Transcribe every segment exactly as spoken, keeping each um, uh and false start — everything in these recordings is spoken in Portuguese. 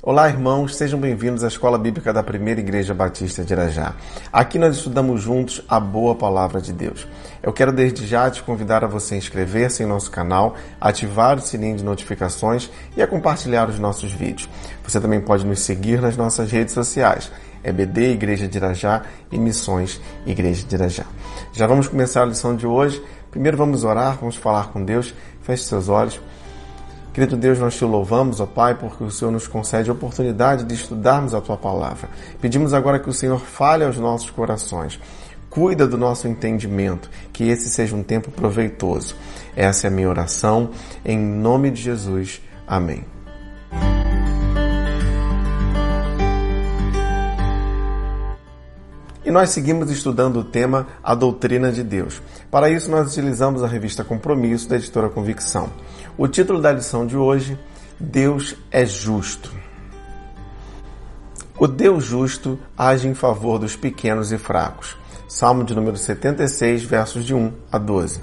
Olá, irmãos, sejam bem-vindos à Escola Bíblica da Primeira Igreja Batista de Irajá. Aqui nós estudamos juntos a boa palavra de Deus. Eu quero desde já te convidar a você inscrever-se em nosso canal, ativar o sininho de notificações e a compartilhar os nossos vídeos. Você também pode nos seguir nas nossas redes sociais, E B D Igreja de Irajá e Missões Igreja de Irajá. Já vamos começar a lição de hoje. Primeiro vamos orar, vamos falar com Deus. Feche seus olhos. Querido Deus, nós te louvamos, ó Pai, porque o Senhor nos concede a oportunidade de estudarmos a Tua Palavra. Pedimos agora que o Senhor fale aos nossos corações. Cuida do nosso entendimento, que esse seja um tempo proveitoso. Essa é a minha oração, em nome de Jesus. Amém. E nós seguimos estudando o tema A Doutrina de Deus. Para isso, nós utilizamos a revista Compromisso, da editora Convicção. O título da lição de hoje, Deus é Justo. O Deus justo age em favor dos pequenos e fracos. Salmo de número setenta e seis, versos de um a doze.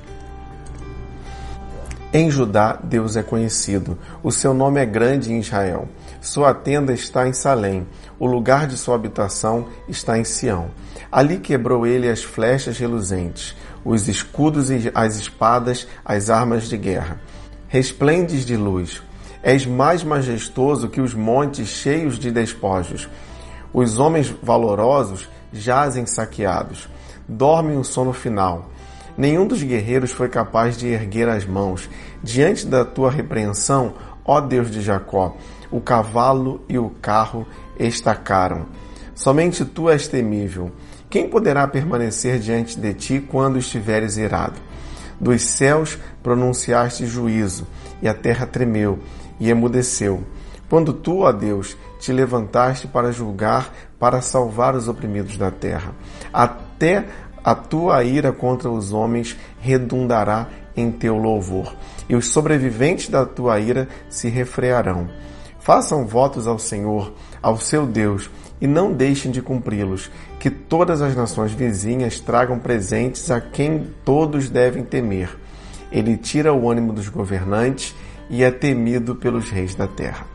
Em Judá, Deus é conhecido. O seu nome é grande em Israel. Sua tenda está em Salém. O lugar de sua habitação está em Sião. Ali quebrou ele as flechas reluzentes, os escudos e as espadas, as armas de guerra. Resplendes de luz. És mais majestoso que os montes cheios de despojos. Os homens valorosos jazem saqueados. Dormem o sono final. Nenhum dos guerreiros foi capaz de erguer as mãos. Diante da tua repreensão, ó Deus de Jacó, o cavalo e o carro estacaram. Somente tu és temível. Quem poderá permanecer diante de ti quando estiveres irado? Dos céus pronunciaste juízo, e a terra tremeu e emudeceu. Quando tu, ó Deus, te levantaste para julgar, para salvar os oprimidos da terra. Até a tua ira contra os homens redundará em teu louvor, e os sobreviventes da tua ira se refrearão. Façam votos ao Senhor, ao seu Deus, e não deixem de cumpri-los. Que todas as nações vizinhas tragam presentes a quem todos devem temer. Ele tira o ânimo dos governantes e é temido pelos reis da terra.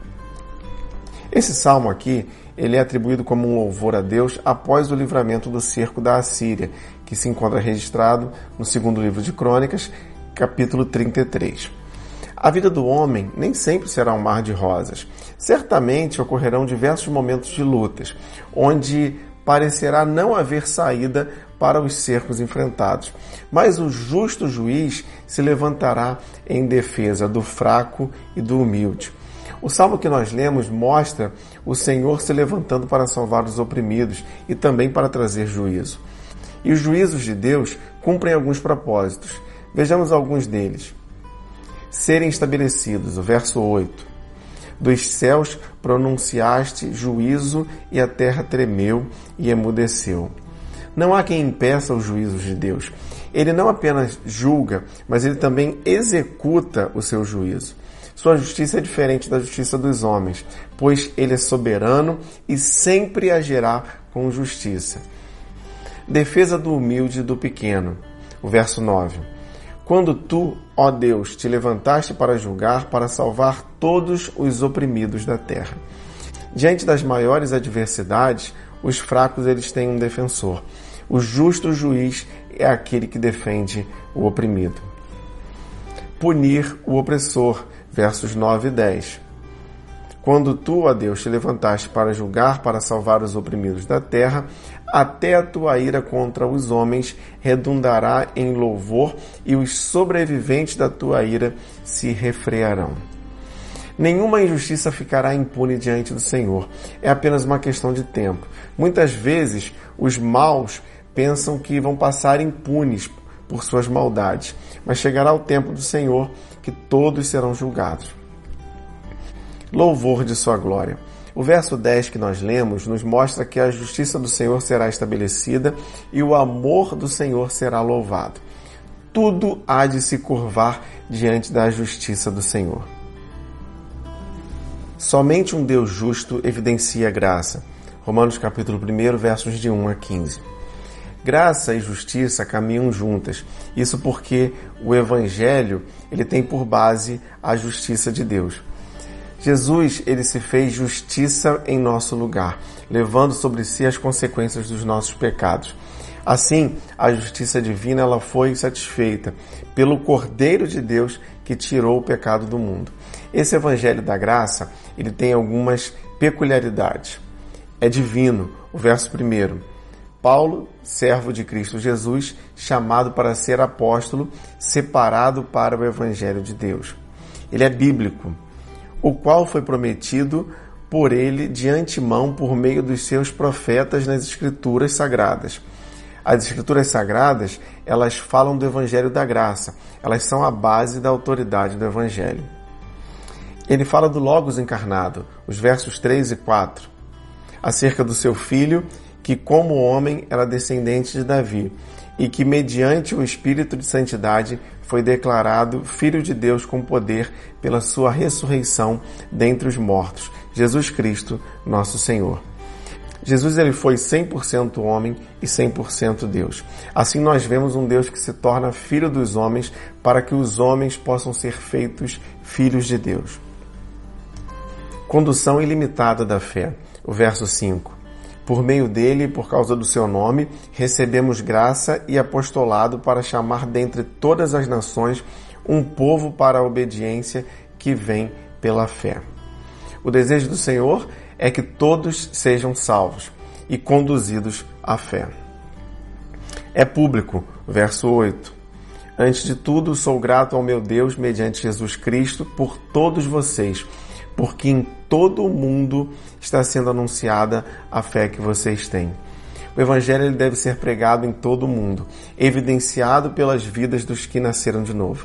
Esse salmo aqui, ele é atribuído como um louvor a Deus após o livramento do cerco da Assíria, que se encontra registrado no segundo livro de Crônicas, capítulo trinta e três. A vida do homem nem sempre será um mar de rosas. Certamente ocorrerão diversos momentos de lutas, onde parecerá não haver saída para os cercos enfrentados. Mas o justo juiz se levantará em defesa do fraco e do humilde. O salmo que nós lemos mostra o Senhor se levantando para salvar os oprimidos e também para trazer juízo. E os juízos de Deus cumprem alguns propósitos. Vejamos alguns deles. Serem estabelecidos, o verso oito. Dos céus pronunciaste juízo e a terra tremeu e emudeceu. Não há quem impeça os juízos de Deus. Ele não apenas julga, mas ele também executa o seu juízo. Sua justiça é diferente da justiça dos homens, pois ele é soberano e sempre agirá com justiça. Defesa do humilde e do pequeno, o verso nove. Quando tu, ó Deus, te levantaste para julgar, para salvar todos os oprimidos da terra. Diante das maiores adversidades, os fracos eles têm um defensor. O justo juiz é aquele que defende o oprimido. Punir o opressor, versos nove e dez. Quando tu, ó Deus, te levantaste para julgar, para salvar os oprimidos da terra, até a tua ira contra os homens redundará em louvor e os sobreviventes da tua ira se refrearão. Nenhuma injustiça ficará impune diante do Senhor. É apenas uma questão de tempo. Muitas vezes, os maus pensam que vão passar impunes por suas maldades, mas chegará o tempo do Senhor que todos serão julgados. Louvor de sua glória. O verso dez que nós lemos nos mostra que a justiça do Senhor será estabelecida e o amor do Senhor será louvado. Tudo há de se curvar diante da justiça do Senhor. Somente um Deus justo evidencia graça. Romanos capítulo um, versos de um a quinze. Graça e justiça caminham juntas. Isso porque o Evangelho ele tem por base a justiça de Deus. Jesus, ele se fez justiça em nosso lugar, levando sobre si as consequências dos nossos pecados. Assim, a justiça divina ela foi satisfeita pelo Cordeiro de Deus que tirou o pecado do mundo. Esse Evangelho da Graça, ele tem algumas peculiaridades. É divino, o verso primeiro. Paulo, servo de Cristo Jesus, chamado para ser apóstolo, separado para o Evangelho de Deus. Ele é bíblico, o qual foi prometido por ele de antemão por meio dos seus profetas nas Escrituras Sagradas. As Escrituras Sagradas, elas falam do Evangelho da Graça, elas são a base da autoridade do Evangelho. Ele fala do Logos encarnado, os versos três e quatro, acerca do seu Filho, que como homem era descendente de Davi, e que mediante o Espírito de Santidade foi declarado Filho de Deus com poder pela sua ressurreição dentre os mortos, Jesus Cristo, nosso Senhor. Jesus ele foi cem por cento homem e cem por cento Deus. Assim nós vemos um Deus que se torna filho dos homens para que os homens possam ser feitos filhos de Deus. Condução ilimitada da fé. O verso cinco. Por meio dele, por causa do seu nome, recebemos graça e apostolado para chamar dentre todas as nações um povo para a obediência que vem pela fé. O desejo do Senhor é que todos sejam salvos e conduzidos à fé. É público, verso oito. Antes de tudo, sou grato ao meu Deus, mediante Jesus Cristo, por todos vocês, porque em todo o mundo está sendo anunciada a fé que vocês têm. O Evangelho ele deve ser pregado em todo o mundo, evidenciado pelas vidas dos que nasceram de novo.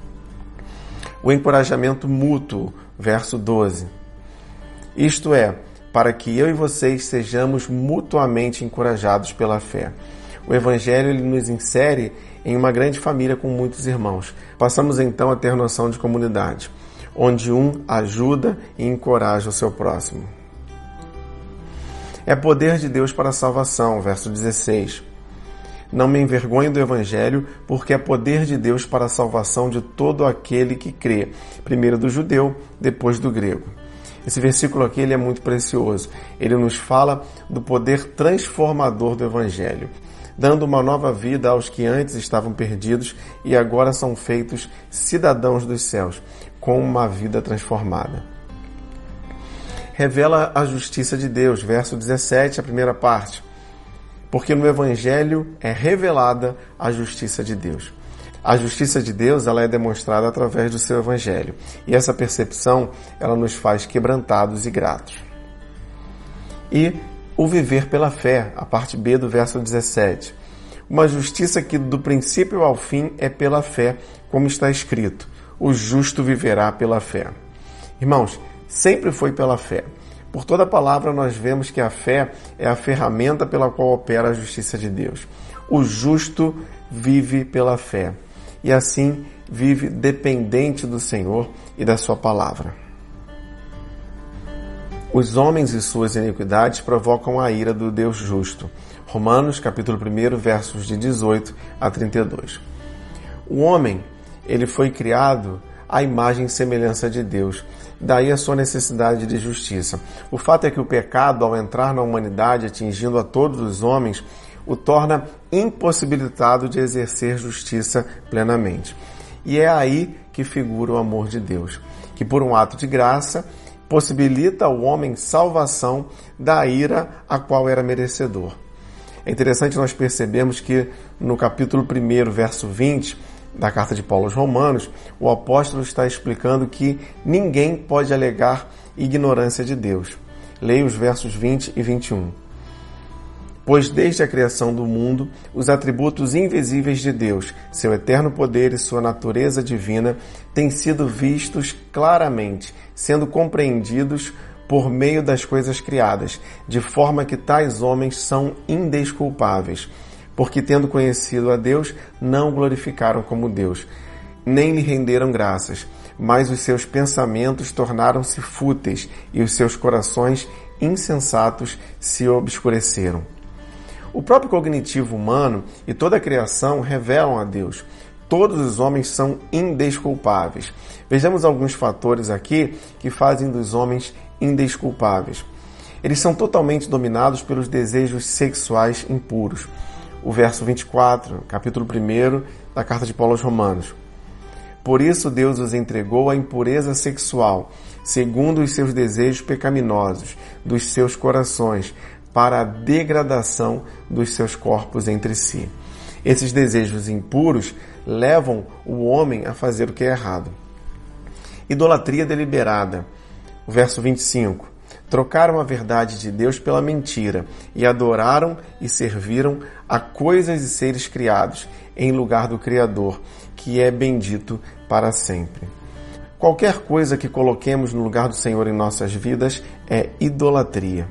O encorajamento mútuo, verso doze. Isto é, para que eu e vocês sejamos mutuamente encorajados pela fé. O Evangelho ele nos insere em uma grande família com muitos irmãos. Passamos então a ter noção de comunidade, onde um ajuda e encoraja o seu próximo. É poder de Deus para a salvação, verso dezesseis. Não me envergonho do Evangelho, porque é poder de Deus para a salvação de todo aquele que crê, primeiro do judeu, depois do grego. Esse versículo aqui ele é muito precioso. Ele nos fala do poder transformador do Evangelho, dando uma nova vida aos que antes estavam perdidos e agora são feitos cidadãos dos céus, com uma vida transformada. Revela a justiça de Deus, verso dezessete, a primeira parte. Porque no Evangelho é revelada a justiça de Deus. A justiça de Deus ela é demonstrada através do seu Evangelho. E essa percepção ela nos faz quebrantados e gratos. E o viver pela fé, a parte B do verso dezessete. Uma justiça que do princípio ao fim é pela fé, como está escrito. O justo viverá pela fé. Irmãos, sempre foi pela fé. Por toda a palavra nós vemos que a fé é a ferramenta pela qual opera a justiça de Deus. O justo vive pela fé. E assim vive dependente do Senhor e da sua palavra. Os homens e suas iniquidades provocam a ira do Deus justo. Romanos, capítulo um, versos de dezoito a trinta e dois. O homem, ele foi criado à imagem e semelhança de Deus. Daí a sua necessidade de justiça. O fato é que o pecado, ao entrar na humanidade, atingindo a todos os homens, o torna impossibilitado de exercer justiça plenamente. E é aí que figura o amor de Deus, que por um ato de graça possibilita ao homem salvação da ira a qual era merecedor. É interessante nós percebermos que no capítulo um, verso vinte, da carta de Paulo aos Romanos, o apóstolo está explicando que ninguém pode alegar ignorância de Deus. Leia os versos vinte e vinte e um. Pois desde a criação do mundo, os atributos invisíveis de Deus, seu eterno poder e sua natureza divina, têm sido vistos claramente, sendo compreendidos por meio das coisas criadas, de forma que tais homens são indesculpáveis, porque tendo conhecido a Deus, não glorificaram como Deus, nem lhe renderam graças, mas os seus pensamentos tornaram-se fúteis e os seus corações insensatos se obscureceram. O próprio cognitivo humano e toda a criação revelam a Deus. todos os homens são indesculpáveis. Vejamos alguns fatores aqui que fazem dos homens indesculpáveis. Eles são totalmente dominados pelos desejos sexuais impuros. O verso vinte e quatro, capítulo primeiro da carta de Paulo aos Romanos. Por isso Deus os entregou à impureza sexual, segundo os seus desejos pecaminosos, dos seus corações, para a degradação dos seus corpos entre si. Esses desejos impuros levam o homem a fazer o que é errado. Idolatria deliberada. O verso vinte e cinco. Trocaram a verdade de Deus pela mentira e adoraram e serviram a coisas e seres criados em lugar do Criador, que é bendito para sempre. Qualquer coisa que coloquemos no lugar do Senhor em nossas vidas é idolatria.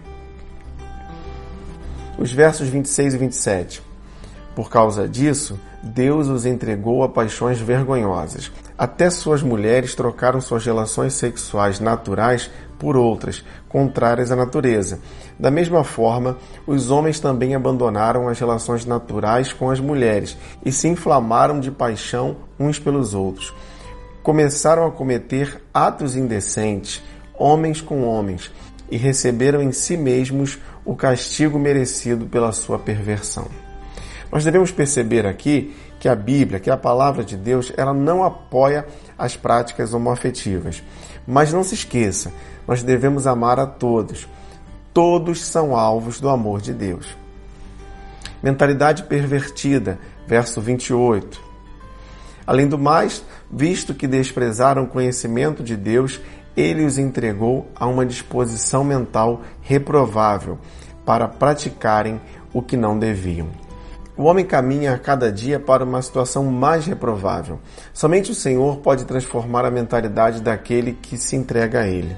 Os versos vinte e seis e vinte e sete. Por causa disso, Deus os entregou a paixões vergonhosas. Até suas mulheres trocaram suas relações sexuais naturais por outras, contrárias à natureza. Da mesma forma, os homens também abandonaram as relações naturais com as mulheres e se inflamaram de paixão uns pelos outros. Começaram a cometer atos indecentes, homens com homens, e receberam em si mesmos o castigo merecido pela sua perversão. Nós devemos perceber aqui que a Bíblia, que a palavra de Deus, ela não apoia as práticas homoafetivas. Mas não se esqueça, nós devemos amar a todos. Todos são alvos do amor de Deus. Mentalidade pervertida, verso vinte e oito. Além do mais, visto que desprezaram o conhecimento de Deus, ele os entregou a uma disposição mental reprovável para praticarem o que não deviam. O homem caminha a cada dia para uma situação mais reprovável. Somente o Senhor pode transformar a mentalidade daquele que se entrega a Ele.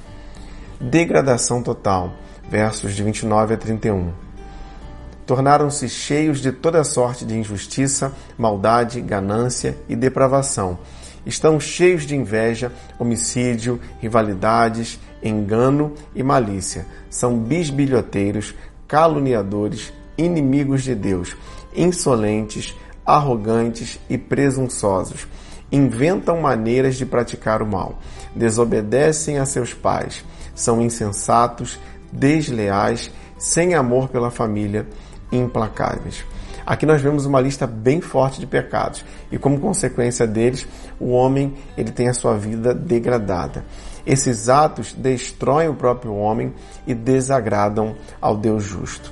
Degradação total, versos de vinte e nove a trinta e um. Tornaram-se cheios de toda sorte de injustiça, maldade, ganância e depravação. Estão cheios de inveja, homicídio, rivalidades, engano e malícia. São bisbilhoteiros, caluniadores, inimigos de Deus, insolentes, arrogantes e presunçosos. Inventam maneiras de praticar o mal. Desobedecem a seus pais. São insensatos, desleais, sem amor pela família, implacáveis. Aqui nós vemos uma lista bem forte de pecados e, como consequência deles, o homem ele tem a sua vida degradada. Esses atos destroem o próprio homem e desagradam ao Deus justo.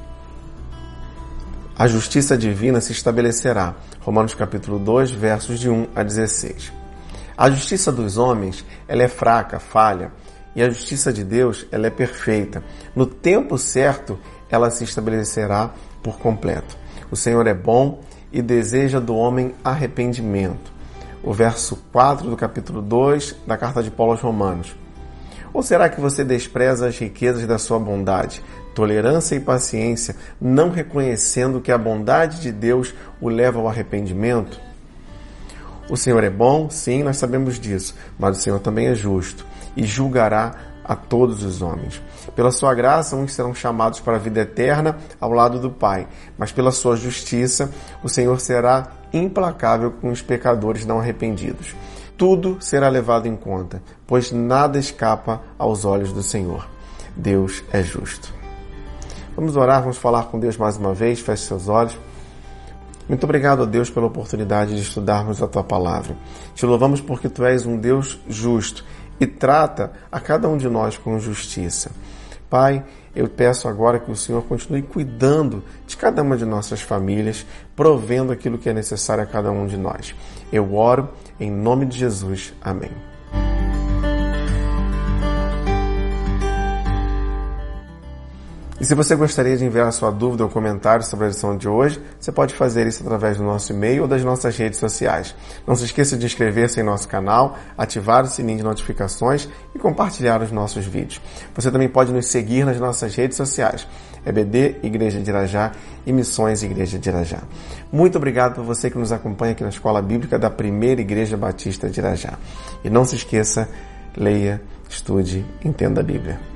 A justiça divina se estabelecerá. Romanos capítulo dois, versos de um a dezesseis. A justiça dos homens ela é fraca, falha, e a justiça de Deus ela é perfeita. No tempo certo, ela se estabelecerá por completo. O Senhor é bom e deseja do homem arrependimento. O verso quatro do capítulo dois da carta de Paulo aos Romanos. Ou será que você despreza as riquezas da sua bondade, tolerância e paciência, não reconhecendo que a bondade de Deus o leva ao arrependimento? O Senhor é bom, sim, nós sabemos disso, mas o Senhor também é justo e julgará a todos os homens. Pela sua graça, uns serão chamados para a vida eterna ao lado do Pai, mas pela sua justiça, o Senhor será implacável com os pecadores não arrependidos. Tudo será levado em conta, pois nada escapa aos olhos do Senhor. Deus é justo. Vamos orar, vamos falar com Deus mais uma vez, feche seus olhos. Muito obrigado a Deus pela oportunidade de estudarmos a Tua Palavra. Te louvamos porque Tu és um Deus justo e trata a cada um de nós com justiça. Pai, eu peço agora que o Senhor continue cuidando de cada uma de nossas famílias, provendo aquilo que é necessário a cada um de nós. Eu oro em nome de Jesus. Amém. E se você gostaria de enviar a sua dúvida ou comentário sobre a lição de hoje, você pode fazer isso através do nosso e-mail ou das nossas redes sociais. Não se esqueça de inscrever-se em nosso canal, ativar o sininho de notificações e compartilhar os nossos vídeos. Você também pode nos seguir nas nossas redes sociais, E B D Igreja de Irajá e Missões Igreja de Irajá. Muito obrigado por você que nos acompanha aqui na Escola Bíblica da Primeira Igreja Batista de Irajá. E não se esqueça, leia, estude, entenda a Bíblia.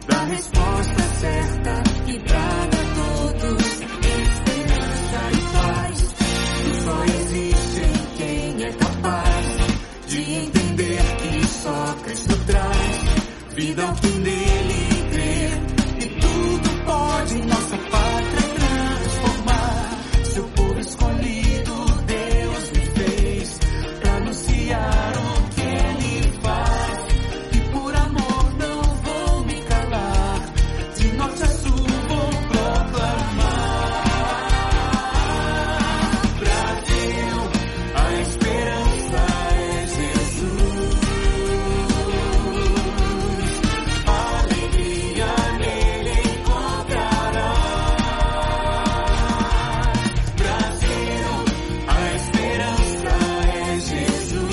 dá resposta certa e traga a todos esperança e paz. E só existe em quem é capaz de entender que só Cristo traz vida ao que nele crê. E tudo pode nossa pátria transformar. Seu povo escolhido Deus me fez pra anunciar o que ele faz. E por amor não vou me calar, de norte a sul vou proclamar. Brasil, a esperança é Jesus. Alegria nele encontrará. Brasil, a esperança é Jesus.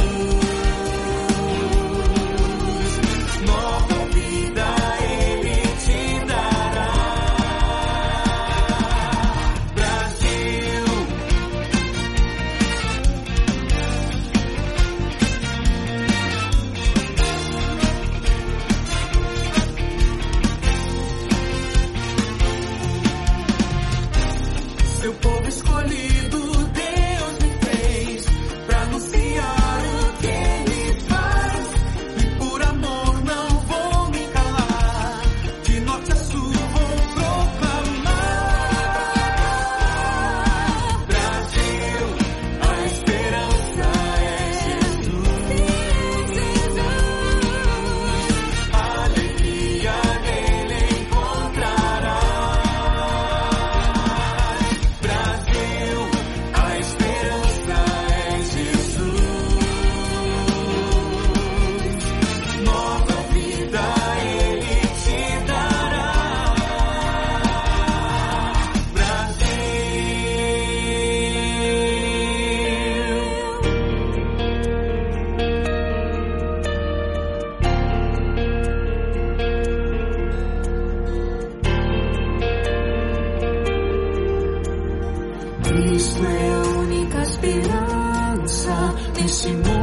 Nova vida ele te dará. Brasil, seu povo escolhido Deus me fez pra anunciar o que ele faz. E por amor não vou me calar, de norte a sul vou proclamar. Brasil, a esperança é Jesus. Alegria nele encontrará. Brasil, a esperança é Jesus. Nova vida ele te dará. Brasil. Cristo é a única esperança nesse mundo